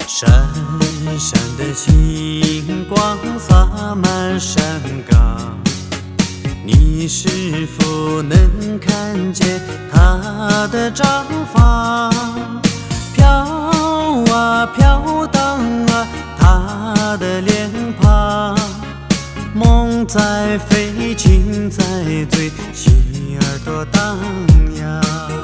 闪闪的星光洒满山岗，你是否能看见她的毡房？飘啊飘荡啊，她的脸庞，梦在飞，情在醉，心儿多荡漾。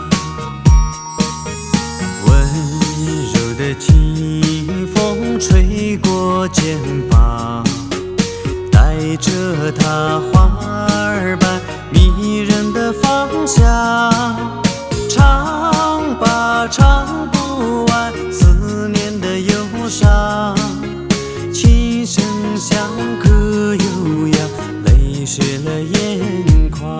温柔的清风吹过肩膀，带着她花儿般迷人的芳香。唱吧，唱不完思念的忧伤，琴声响歌悠扬，泪湿了眼眶。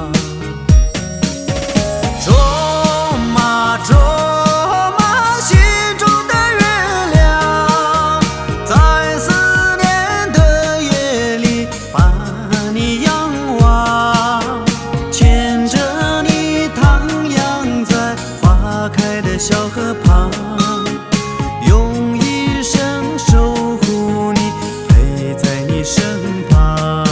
捉嘛捉嘛，心中的月亮，在思念的夜里把你仰望，牵着你徜徉在花开的小河旁，用一生守护你，陪在你身旁。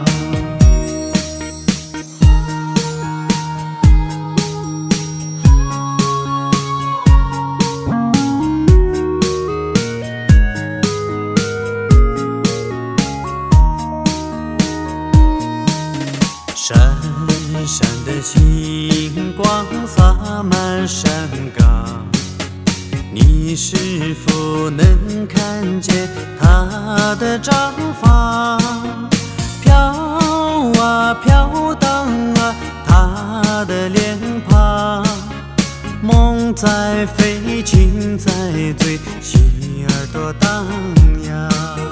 闪闪的星光洒满山岗，你是否能看见她的毡房？飘啊飘荡啊，她的脸庞，梦在飞，情在醉，心儿多荡漾。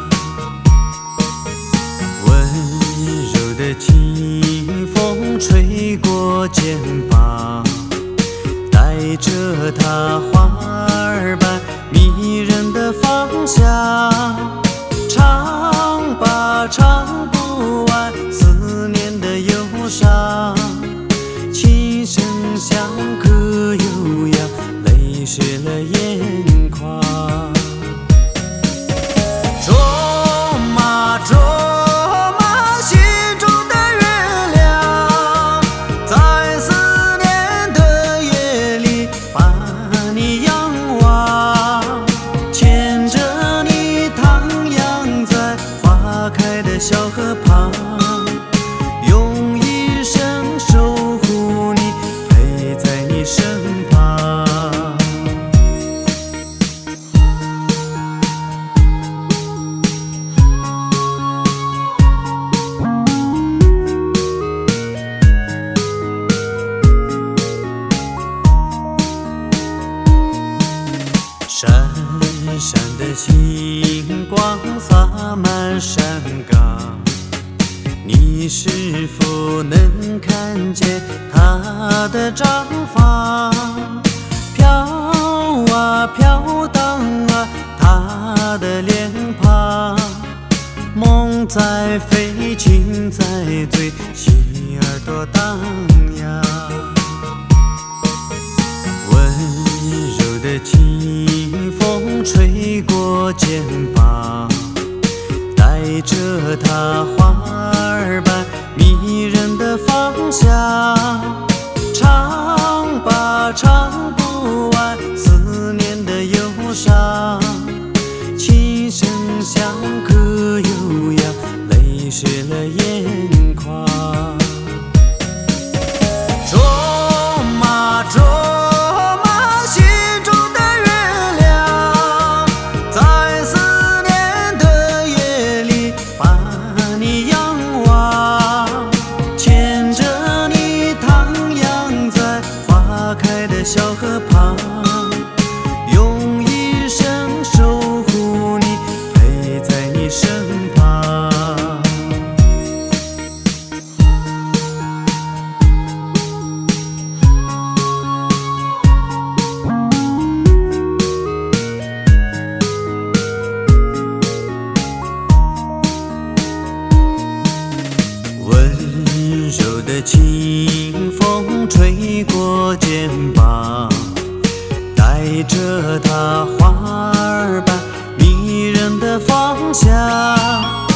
温柔的清风吹过肩膀，带着她花儿般迷人的芳香。唱吧，唱不完思念的忧伤，琴声响歌悠扬，泪湿了眼眶。捉嘛捉嘛，心中的月亮，在思念的夜里把你仰望，牵着你徜徉在花开的小河旁，用一生守护你，陪在你身旁。闪闪的星光洒满山岗，你是否能看见她的毡房？飘啊飘荡啊，她的脸庞，梦在飞，情在醉，心儿多荡漾。温柔的清风吹过肩膀，带着她花儿般迷人的芳香。唱吧，唱不完思念的忧伤，琴声响歌悠扬，泪湿了眼眶。捉嘛捉嘛，心中的月亮，在思念的夜里把你仰望，牵着你徜徉在花开的小河旁，用一生守护你，陪在你身旁。 的方向。